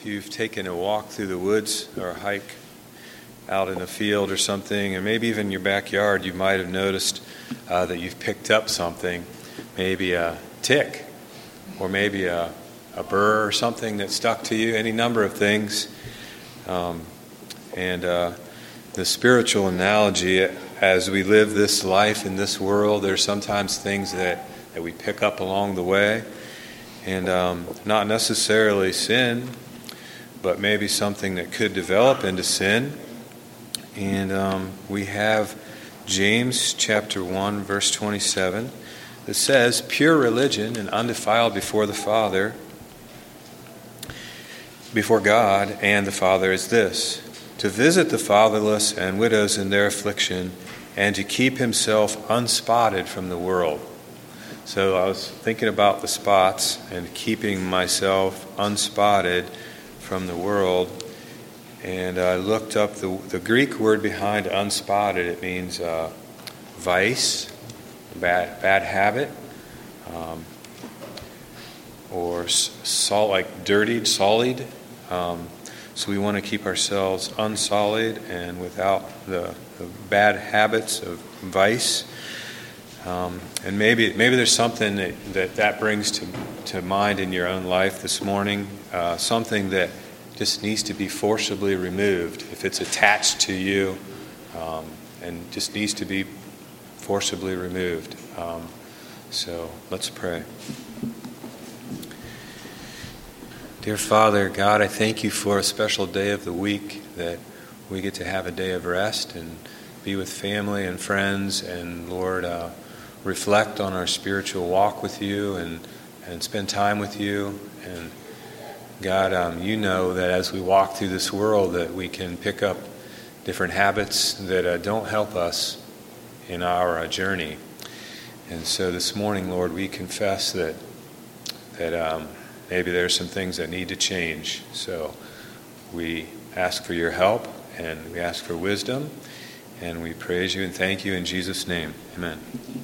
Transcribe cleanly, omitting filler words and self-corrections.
you've taken a walk through the woods or a hike out in a field or something, and maybe even your backyard, you might have noticed that you've picked up something, maybe a tick or maybe a burr or something that stuck to you, any number of things. The spiritual analogy, as we live this life in this world, there's sometimes things that we pick up along the way, and not necessarily sin, but maybe something that could develop into sin. And we have James chapter 1, verse 27, that says, "Pure religion and undefiled before the Father, before God and the Father is this, to visit the fatherless and widows in their affliction, and to keep himself unspotted from the world." So I was thinking about the spots and keeping myself unspotted from the world. And I looked up the Greek word behind unspotted. It means vice, bad habit, or like dirtied, sullied. So we want to keep ourselves unsullied and without the bad habits of vice. And maybe there's something that brings to mind in your own life this morning, something that just needs to be forcibly removed. If it's attached to you and just needs to be forcibly removed. So let's pray. Dear Father, God, I thank you for a special day of the week that we get to have a day of rest and be with family and friends and, Lord, reflect on our spiritual walk with you and spend time with you. And God, you know that as we walk through this world that we can pick up different habits that don't help us in our journey. And so this morning, Lord, we confess that maybe there's some things that need to change. So we ask for your help, and we ask for wisdom, and we praise you and thank you in Jesus' name. Amen.